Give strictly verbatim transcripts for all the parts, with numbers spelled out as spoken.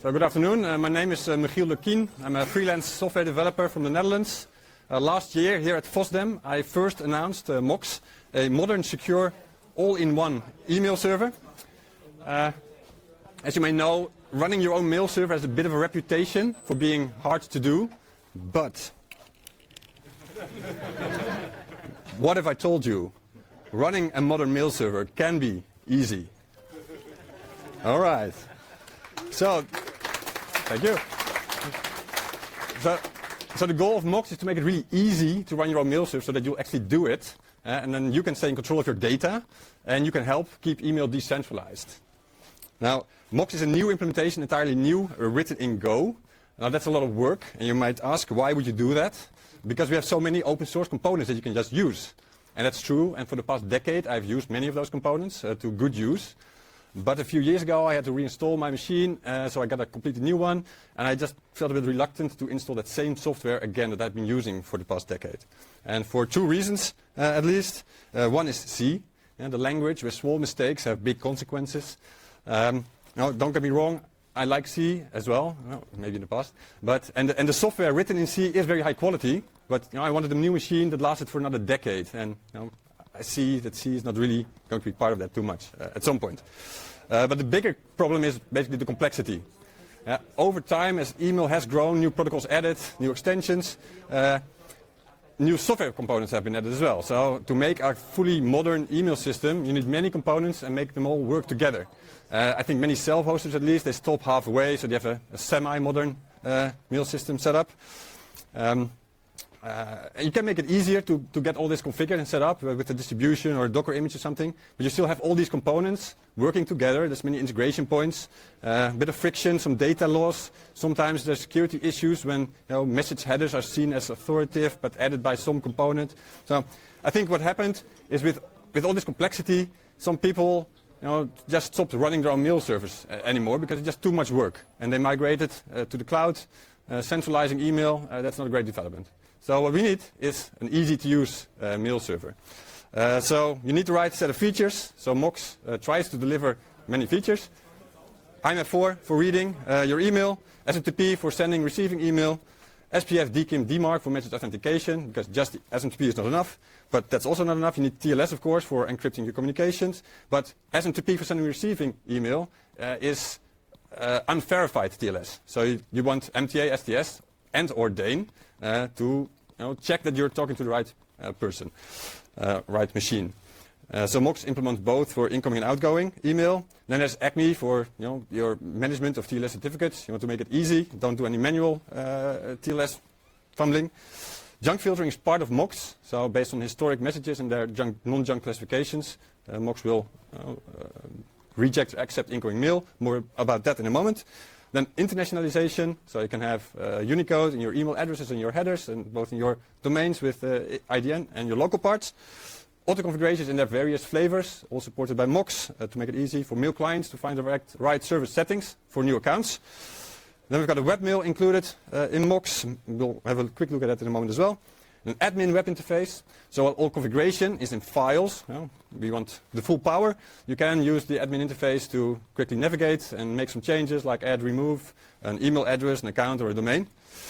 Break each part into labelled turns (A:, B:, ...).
A: So good afternoon. Uh, my name is uh, Michiel Lukien. I'm a freelance software developer from the Netherlands. Uh, last year here at FOSDEM, I first announced uh, Mox, a modern, secure, all-in-one email server. Uh, as you may know, running your own mail server has a bit of a reputation for being hard to do, but what if I told you running a modern mail server can be easy? All right. So, thank you. So, so the goal of Mox is to make it really easy to run your own mail server so that you'll actually do it. Uh, and then you can stay in control of your data and you can help keep email decentralized. Now, Mox is a new implementation, entirely new, uh, written in Go. Now that's a lot of work, and you might ask, why would you do that? Because we have so many open source components that you can just use. And that's true, and for the past decade I've used many of those components uh, to good use. But a few years ago I had to reinstall my machine, uh, so I got a completely new one, and I just felt a bit reluctant to install that same software again that I've been using for the past decade. And for two reasons, uh, at least. Uh, one is C, uh, the language where small mistakes have big consequences. Um, now, don't get me wrong, I like C as well, well maybe in the past, but and the, and the software written in C is very high quality, but you know, I wanted a new machine that lasted for another decade, and you know, I see that C is not really going to be part of that too much uh, at some point. Uh, but the bigger problem is basically the complexity. Uh, over time, as email has grown, new protocols added, new extensions, uh, new software components have been added as well. So to make a fully modern email system, you need many components and make them all work together. Uh, I think many self-hosters at least, they stop halfway, so they have a, a semi-modern uh, mail system set up. Um, Uh, you can make it easier to, to get all this configured and set up uh, with a distribution or a Docker image or something, but you still have all these components working together. There's many integration points, uh, a bit of friction, some data loss. Sometimes there's security issues when you know, message headers are seen as authoritative but added by some component. So I think what happened is with, with all this complexity, some people you know, just stopped running their own mail servers uh, anymore because it's just too much work. And they migrated uh, to the cloud, uh, centralizing email. Uh, that's not a great development. So what we need is an easy-to-use uh, mail server. Uh, so you need the right set of features. So Mox uh, tries to deliver many features. I M A P four for reading uh, your email, S M T P for sending, receiving email, S P F, D K I M, D MARC for message authentication, because just S M T P is not enough. But that's also not enough. You need T L S, of course, for encrypting your communications. But S M T P for sending and receiving email uh, is uh, unverified T L S. So you, you want M T A, S T S, and or DANE uh, to you know, check that you're talking to the right uh, person, uh, right machine. Uh, so Mox implements both for incoming and outgoing email. Then there's ACME for you know, your management of T L S certificates. You want to make it easy. Don't do any manual uh, T L S fumbling. Junk filtering is part of Mox. So based on historic messages and their junk, non-junk classifications, uh, Mox will uh, uh, reject or accept incoming mail. More about that in a moment. Then internationalization, so you can have uh, Unicode in your email addresses and your headers, and both in your domains with uh, I D N and your local parts. Auto configurations in their various flavors, all supported by Mox uh, to make it easy for mail clients to find the right, right service settings for new accounts. Then we've got a webmail included uh, in Mox. We'll have a quick look at that in a moment as well. An admin web interface, so all configuration is in files. You know, we want the full power. You can use the admin interface to quickly navigate and make some changes like add, remove, an email address, an account, or a domain.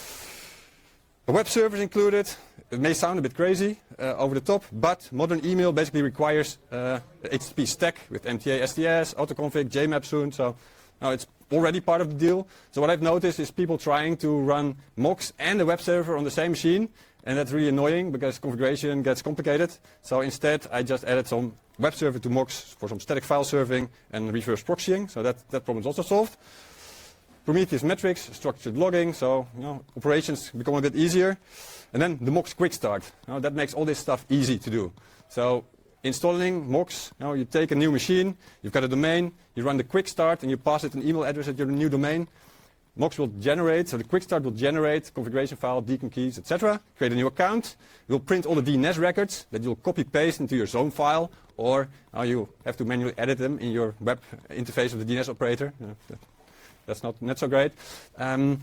A: A web server is included. It may sound a bit crazy, uh, over the top, but modern email basically requires uh, the H T T P stack with M T A, S T S, autoconfig, J MAP soon. So now it's already part of the deal. So what I've noticed is people trying to run Mox and a web server on the same machine. And that's really annoying because configuration gets complicated. So instead, I just added some web server to Mox for some static file serving and reverse proxying. So that, that problem is also solved. Prometheus metrics, structured logging. So you know, operations become a bit easier. And then the Mox quick start. You know, that makes all this stuff easy to do. So installing Mox, you know, you take a new machine, you've got a domain, you run the quick start, and you pass it an email address at your new domain. Mox will generate, so the quick start will generate configuration file, D K I M keys, et cetera. Create a new account. It will print all the D N S records that you'll copy paste into your zone file, or uh, you have to manually edit them in your web interface of the D N S operator. Uh, that's not, not so great. Um,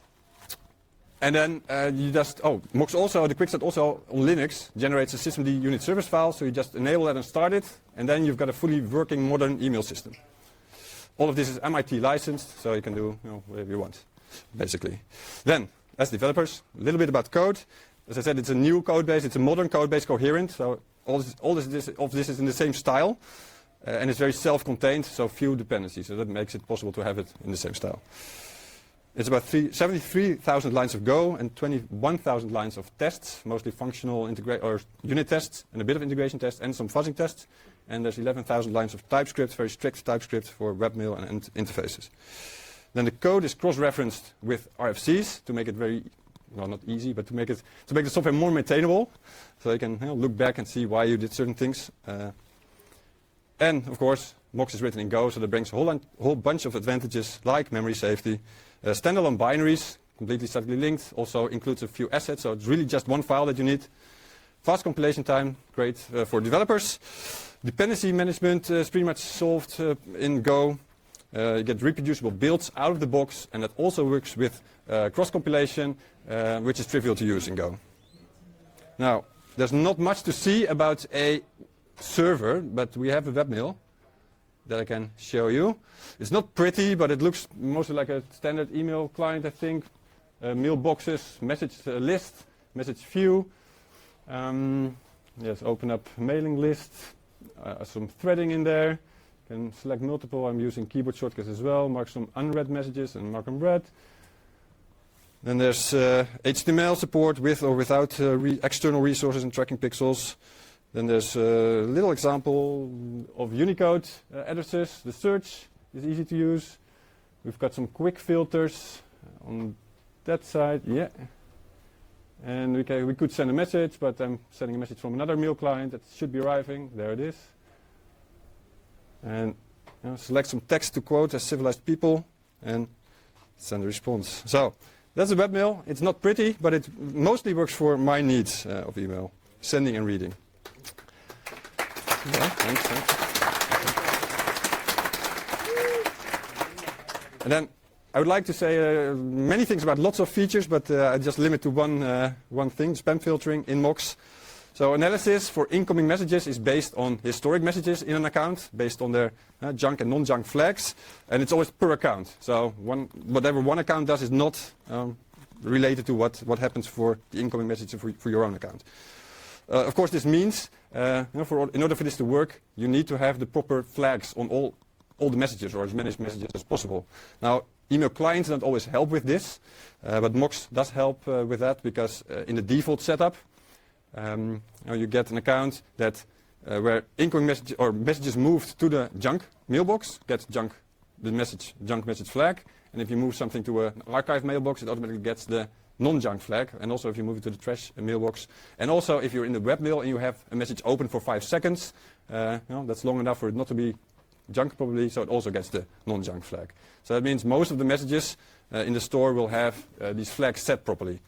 A: and then uh, you just, oh, Mox also, the quick start also on Linux generates a systemd unit service file, so you just enable that and start it, and then you've got a fully working modern email system. all of this is M I T licensed, so you can do you know, whatever you want, basically. Then, as developers, a little bit about code. As I said, it's a new code base. It's a modern code base, coherent. So all this, all this, this, of this is in the same style. Uh, and it's very self-contained, so few dependencies. So that makes it possible to have it in the same style. It's about seventy-three thousand lines of Go and twenty-one thousand lines of tests, mostly functional integra or unit tests, and a bit of integration tests, and some fuzzing tests. And there's eleven thousand lines of TypeScript, very strict TypeScript for webmail and int interfaces. Then the code is cross-referenced with R F Cs to make it very, well, not easy, but to make it to make the software more maintainable, so you can you know, look back and see why you did certain things. Uh, and of course, MOX is written in Go, so that brings a whole, whole bunch of advantages like memory safety, uh, standalone binaries, completely statically linked, also includes a few assets, so it's really just one file that you need. Fast compilation time, great uh, for developers. Dependency management uh, is pretty much solved uh, in Go. Uh, you get reproducible builds out of the box, and that also works with uh, cross-compilation, uh, which is trivial to use in Go. Now, there's not much to see about a server, but we have a webmail that I can show you. It's not pretty, but it looks mostly like a standard email client, I think. Uh, mailboxes, message uh, list, message view. Um, yes, open up mailing list. Uh, some threading in there. Can select multiple. I'm using keyboard shortcuts as well. Mark some unread messages and mark them read. Then there's uh, H T M L support with or without uh, re external resources and tracking pixels. Then there's a little example of Unicode uh, addresses. The search is easy to use. We've got some quick filters on that side. Yeah. And we, can, we could send a message, but I'm sending a message from another mail client that should be arriving. There it is. And you know, select some text to quote as civilized people and send a response. So that's a webmail. It's not pretty, but it mostly works for my needs uh, of email, sending and reading. Yeah, thanks, thanks. And then I would like to say uh, many things about lots of features, but uh, I just limit to one, uh, one thing, spam filtering in MOX. So analysis for incoming messages is based on historic messages in an account, based on their uh, junk and non-junk flags, and it's always per account. So one, whatever one account does is not um, related to what, what happens for the incoming message for, for your own account. Uh, of course, this means, uh, you know, for, in order for this to work, you need to have the proper flags on all, all the messages, or as many messages as possible. Now, email clients don't always help with this, uh, but MOX does help uh, with that, because uh, in the default setup, um, you know, you get an account that uh, where incoming message or messages moved to the junk mailbox gets junk, the message junk message flag, and if you move something to an archive mailbox, it automatically gets the non-junk flag, and also if you move it to the trash mailbox, and also if you're in the webmail and you have a message open for five seconds, uh, you know, that's long enough for it not to be junk probably, so it also gets the non-junk flag. So that means most of the messages uh, in the store will have uh, these flags set properly.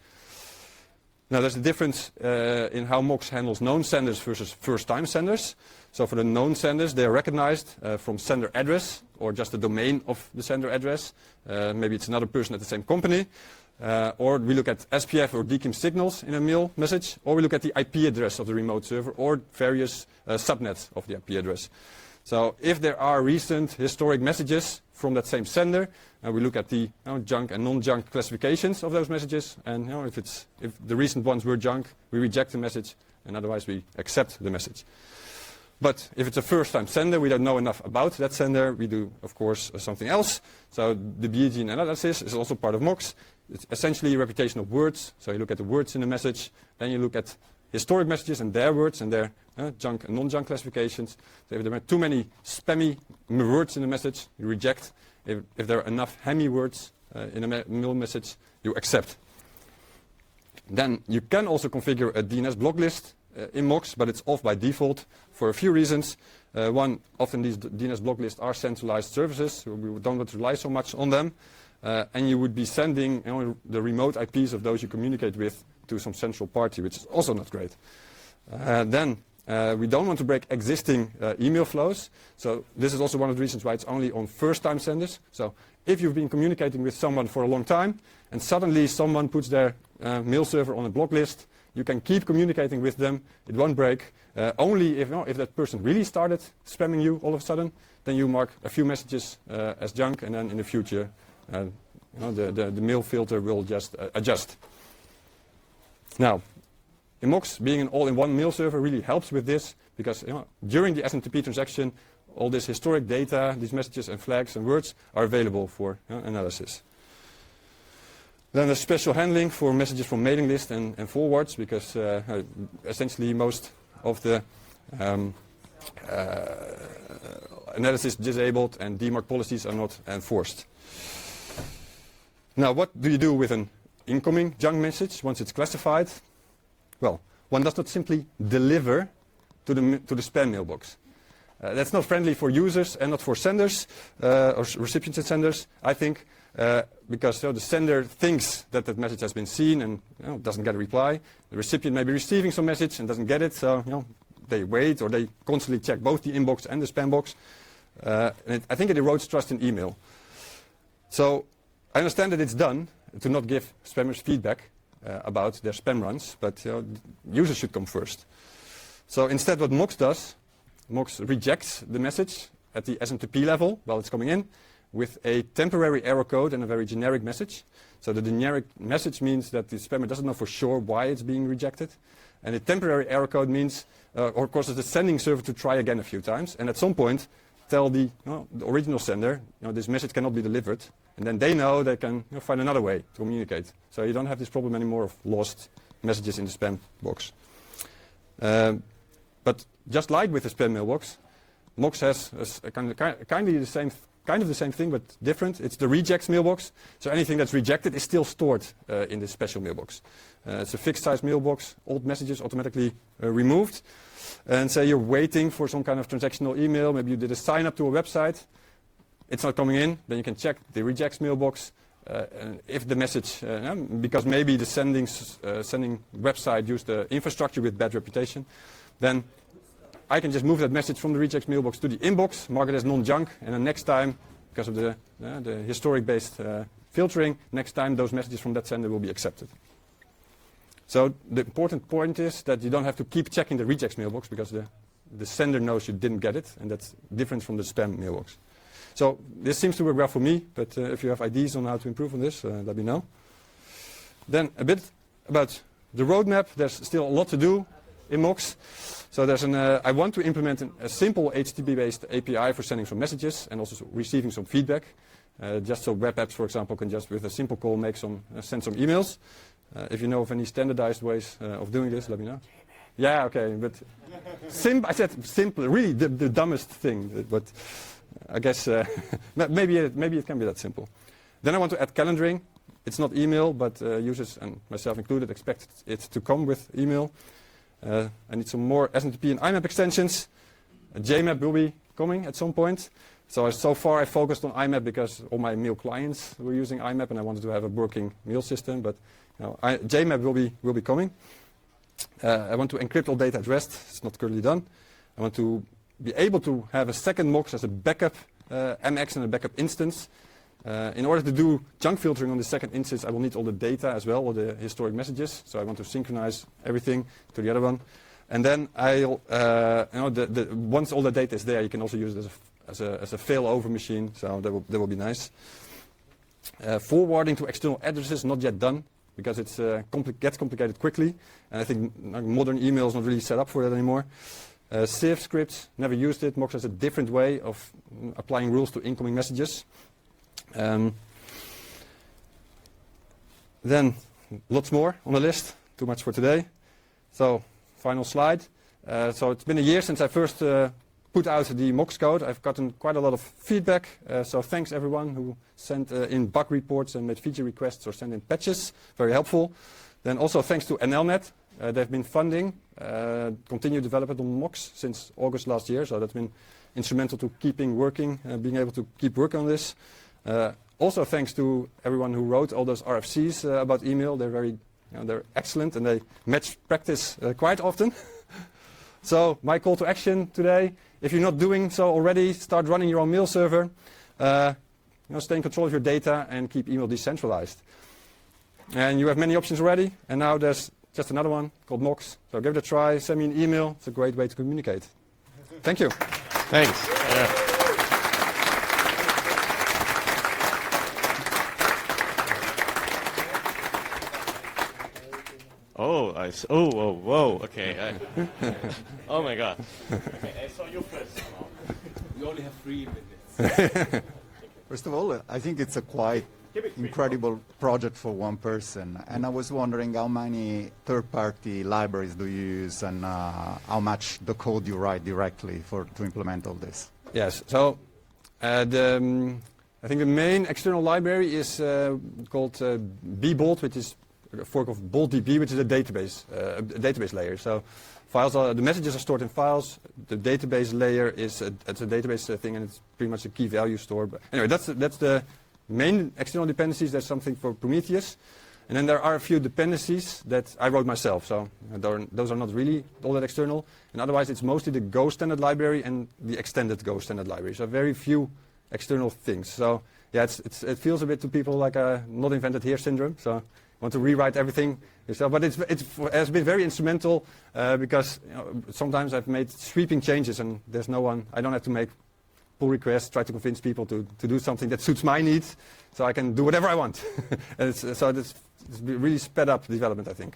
A: Now there's a difference uh, in how MOX handles known senders versus first-time senders. So for the known senders, they are recognized uh, from sender address or just the domain of the sender address. Uh, maybe it's another person at the same company. Uh, or we look at S P F or D K I M signals in a mail message, or we look at the I P address of the remote server or various uh, subnets of the I P address. So if there are recent historic messages from that same sender, uh, we look at the you know, junk and non-junk classifications of those messages, and you know, if, it's, if the recent ones were junk, we reject the message, and otherwise we accept the message. But if it's a first-time sender, we don't know enough about that sender, we do, of course, uh, something else. So the Bayesian analysis is also part of MOX. It's essentially a reputation of words, so you look at the words in the message, then you look at historic messages and their words and their uh, junk and non-junk classifications. So if there are too many spammy words in the message, you reject. If, if there are enough hammy words uh, in a mail message, you accept. Then you can also configure a D N S block list uh, in MOX, but it's off by default for a few reasons. Uh, one, often these D N S block lists are centralized services, so we don't want to rely so much on them. Uh, and you would be sending you know, the remote I Ps of those you communicate with to some central party, which is also not great. Uh, then uh, we don't want to break existing uh, email flows. So this is also one of the reasons why it's only on first-time senders. So if you've been communicating with someone for a long time, and suddenly someone puts their uh, mail server on a block list, you can keep communicating with them. It won't break. Uh, only if, you know, if that person really started spamming you all of a sudden, then you mark a few messages uh, as junk, and then in the future, uh, you know, the, the, the mail filter will just uh, adjust. Now, in Mox, being an all-in-one mail server really helps with this, because you know, during the S M T P transaction, all this historic data, these messages and flags and words are available for you know, analysis. Then there's special handling for messages from mailing list and, and forwards, because uh, essentially most of the um, uh, analysis disabled and D MARC policies are not enforced. Now, what do you do with an incoming junk message once it's classified? Well, one does not simply deliver to the, to the spam mailbox. Uh, that's not friendly for users and not for senders, uh, or recipients and senders, I think, uh, because you know, the sender thinks that that message has been seen and you know, doesn't get a reply. The recipient may be receiving some message and doesn't get it, so you know, they wait, or they constantly check both the inbox and the spam box. Uh, and it, I think it erodes trust in email. So I understand that it's done to not give spammers feedback uh, about their spam runs, but you know, users should come first. So instead what Mox does, Mox rejects the message at the S M T P level while it's coming in with a temporary error code and a very generic message. So the generic message means that the spammer doesn't know for sure why it's being rejected. And the temporary error code means, uh, or causes the sending server to try again a few times, and at some point tell the, you know, the original sender, you know, this message cannot be delivered, and then they know they can you know, find another way to communicate. So you don't have this problem anymore of lost messages in the spam box. Um, but just like with the spam mailbox, Mox has a, a kind, of, kind, of the same, kind of the same thing, but different. It's the rejects mailbox. So anything that's rejected is still stored uh, in this special mailbox. Uh, it's a fixed size mailbox, old messages automatically uh, removed. And say you're waiting for some kind of transactional email, maybe you did a sign up to a website, it's not coming in, then you can check the rejects mailbox. Uh, and if the message, uh, because maybe the sending, uh, sending website used the infrastructure with bad reputation, then I can just move that message from the rejects mailbox to the inbox, mark it as non-junk, and then next time, because of the, uh, the historic-based uh, filtering, next time those messages from that sender will be accepted. So the important point is that you don't have to keep checking the rejects mailbox, because the, the sender knows you didn't get it, and that's different from the spam mailbox. So this seems to work well for me, but uh, if you have ideas on how to improve on this, uh, let me know. Then a bit about the roadmap. There's still a lot to do in Mox. So there's an, uh, I want to implement an, a simple H T T P-based A P I for sending some messages and also receiving some feedback. Uh, just so web apps, for example, can just with a simple call make some, uh, send some emails. Uh, if you know of any standardized ways uh, of doing this, let me know. Yeah, okay, but sim I said simple, really the, the dumbest thing, but I guess uh, maybe, it, maybe it can be that simple. Then I want to add calendaring. It's not email, but uh, users, and myself included, expect it to come with email. Uh, I need some more S M T P and I MAP extensions. Uh, J MAP will be coming at some point. So, so far I focused on I MAP because all my mail clients were using I MAP and I wanted to have a working mail system, but you know, I, J MAP will be, will be coming. Uh, I want to encrypt all data at rest. It's not currently done. I want to be able to have a second Mox as a backup uh, M X and a backup instance. Uh, in order to do junk filtering on the second instance, I will need all the data as well, all the historic messages. So I want to synchronize everything to the other one. And then I'll, uh, you know, the, the, once all the data is there, you can also use it as a, as a, as a failover machine. So that will, that will be nice. Uh, forwarding to external addresses, not yet done, because it uh, compli gets complicated quickly. And I think like, modern email is not really set up for that anymore. Uh, Save scripts, never used it. Mox has a different way of applying rules to incoming messages. Um, then lots more on the list. Too much for today. So final slide. Uh, so it's been a year since I first uh, put out the Mox code. I've gotten quite a lot of feedback. Uh, so thanks everyone who sent uh, in bug reports and made feature requests or sent in patches. Very helpful. Then also thanks to N L net. Uh, they've been funding uh, continued development on Mox since August last year. So that's been instrumental to keeping working, uh, being able to keep working on this. Uh, also thanks to everyone who wrote all those R F Cs uh, about email. They're very, you know, they're excellent and they match practice uh, quite often. So my call to action today, if you're not doing so already, start running your own mail server. Uh, you know, stay in control of your data and keep email decentralized. And you have many options already. And now there's just another one called Mox. So give it a try, send me an email. It's a great way to communicate. Thank you.
B: Thanks. Yeah. Oh, I s oh, whoa, whoa, okay. I oh my God. Okay, I saw you first.
C: We only have three minutes.
D: First of all, I think it's a quite incredible project for one person. And I was wondering how many third-party libraries do you use and uh, how much the code you write directly for to implement all this?
A: Yes, so uh, the, um, I think the main external library is uh, called uh, bbold, which is a fork of BoldDB, which is a database, uh, a database layer. So files are, the messages are stored in files. The database layer is a, it's a database uh, thing, and it's pretty much a key value store. But anyway, that's that's the main external dependencies. There's something for Prometheus, and then there are a few dependencies that I wrote myself. So uh, those are not really all that external. And otherwise, it's mostly the Go standard library and the extended Go standard library. So very few external things. So yeah, it's, it's, it feels a bit to people like a not invented here syndrome. So want to rewrite everything yourself, but it's, it's, it has been very instrumental uh, because you know, sometimes I've made sweeping changes and there's no one, I don't have to make pull requests, try to convince people to, to do something that suits my needs, so I can do whatever I want. And it's, so it's, it's really sped up development, I think.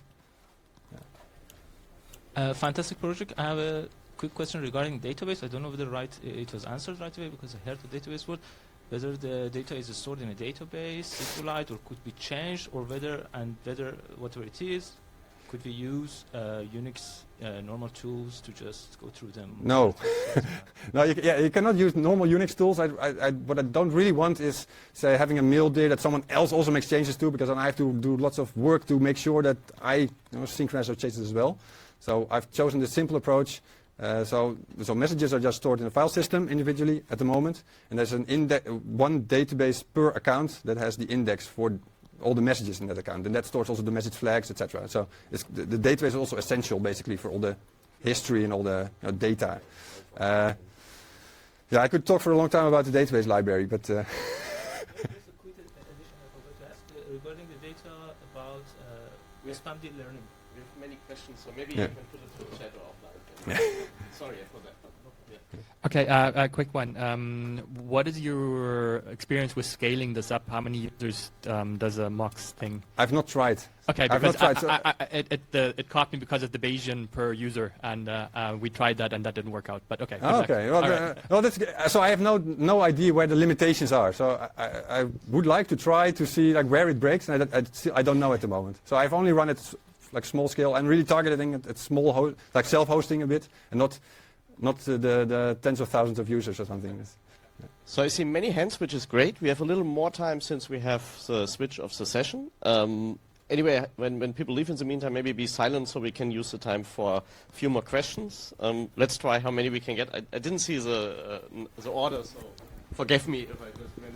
E: Yeah. Uh, fantastic project. I have a quick question regarding database. I don't know whether right, it was answered right away because I heard the database word. Whether the data is stored in a database, SQLite, or could be changed, or whether and whether whatever it is, could we use uh, Unix uh, normal tools to just go through them?
A: No, no, you, yeah, you cannot use normal Unix tools. I, I, I, what I don't really want is, say, having a mail there that someone else also makes changes to, because then I have to do lots of work to make sure that I you know, synchronize those changes as well. So I've chosen the simple approach. Uh, so, so messages are just stored in a file system individually at the moment, and there's an index, one database per account that has the index for all the messages in that account, and that stores also the message flags, et cetera. So it's, the, the database is also essential, basically, for all the history and all the you know, data. Uh, yeah, I could talk for a long time about the database library, but. Uh,
E: Just a quick addition I forgot to ask uh, regarding the data about uh, spam deep learning.
B: We have many questions, so maybe
A: yeah.
B: you can put it through chat or offline.
A: Yeah.
B: Sorry, I forgot. Yeah.
F: Okay, uh, a quick one. Um, what is your experience with scaling this up? How many users um, does a Mox thing?
A: I've not tried.
F: Okay,
A: I've
F: because
A: not tried,
F: I, I, I, it, it, uh, it caught me because of the Bayesian per user, and uh, uh, we tried that and that didn't work out. But okay.
A: Oh, okay. Well,
F: All
A: uh,
F: right.
A: well, that's, so I have no no idea where the limitations are. So I, I, I would like to try to see like where it breaks, and I, I, still, I don't know at the moment. So I've only run it like small scale and really targeting it at small, ho like self-hosting a bit, and not not uh, the the tens of thousands of users or something. Yeah.
B: So I see many hands, which is great. We have a little more time since we have the switch of the session. Um, anyway, when, when people leave in the meantime, maybe be silent so we can use the time for a few more questions. Um, let's try how many we can get. I, I didn't see the, uh, the order, so forgive me if I just randomly.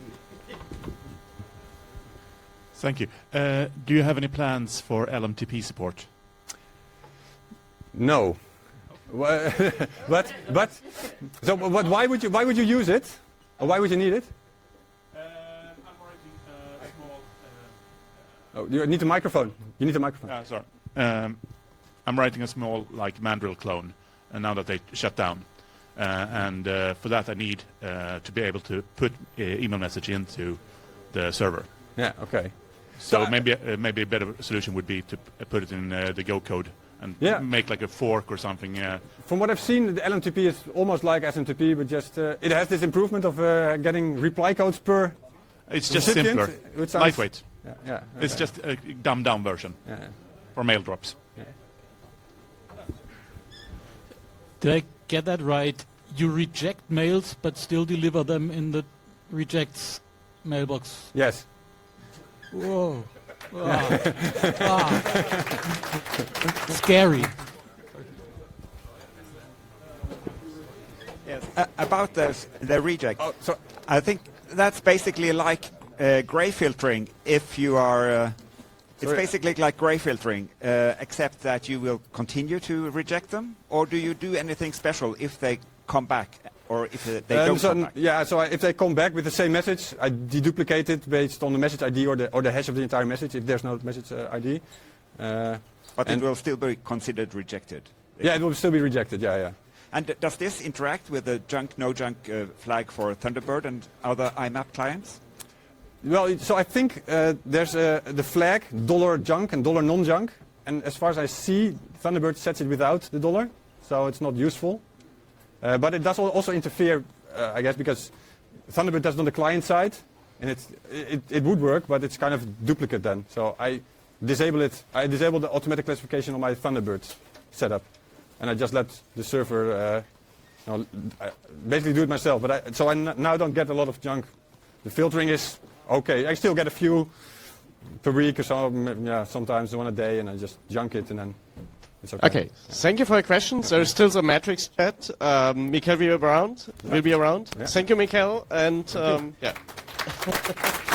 G: Thank you. Uh, do you have any plans for L M T P support?
A: No. but but so what, why would you why would you use it, or why would you need it?
G: Uh, I'm writing a small. Uh,
A: Oh, you need a microphone. You need a microphone.
G: uh, sorry. Um, I'm writing a small like Mandrill clone, and now that they shut down, uh, and uh, for that I need uh, to be able to put uh, email message into the server.
A: Yeah. Okay.
G: So,
A: So,
G: maybe uh, maybe a better solution would be to p put it in uh, the Go code and
A: Yeah.
G: make like a fork or something. Uh,
A: From what I've seen, the L M T P is almost like S M T P, but just uh, it has this improvement of uh, getting reply codes per.
G: it's just
A: recipient,
G: simpler,
A: which sounds-
G: lightweight.
A: Yeah. yeah
G: It's
A: okay.
G: just a dumbed down version
A: Yeah.
G: for mail drops.
H: Did I get that right? You reject mails, but still deliver them in the rejects mailbox.
A: Yes.
H: Whoa. Ah. Ah. Scary.
I: Yes. Uh, about the, the reject,
A: Oh, so
I: I think that's basically like uh, gray filtering. If you are, uh, it's
A: Sorry.
I: basically like gray filtering, uh, except that you will continue to reject them, or do you do anything special if they come back, or if uh, they
A: Um,
I: don't
A: so,
I: come back?
A: yeah, so I, if they come back with the same message, I deduplicate it based on the message I D or the, or the hash of the entire message, if there's no message uh, I D. Uh,
I: But
A: and
I: it will still be considered rejected.
A: yeah, it will still be rejected. Yeah, yeah.
I: And d- does this interact with the junk, no junk uh, flag for Thunderbird and other I M A P clients?
A: Well, it- so I think uh, there's uh, the flag dollar junk and dollar non-junk, and as far as I see, Thunderbird sets it without the dollar, so it's not useful. Uh, but it does al- also interfere, uh, I guess, because Thunderbird does it on the client side, and it's, it, it would work, but it's kind of duplicate then. So I disable it. I disable the automatic classification on my Thunderbird setup, and I just let the server uh, you know, I basically do it myself. But I, so I n- now don't get a lot of junk. The filtering is okay. I still get a few per week or so. m- Yeah, sometimes one a day, and I just junk it, and then it's okay.
B: Okay, thank you for your questions. There is still some Matrix chat. Um, Mikael will be around. Will be around.
A: Yeah.
B: Thank you, Mikael, and um, yeah.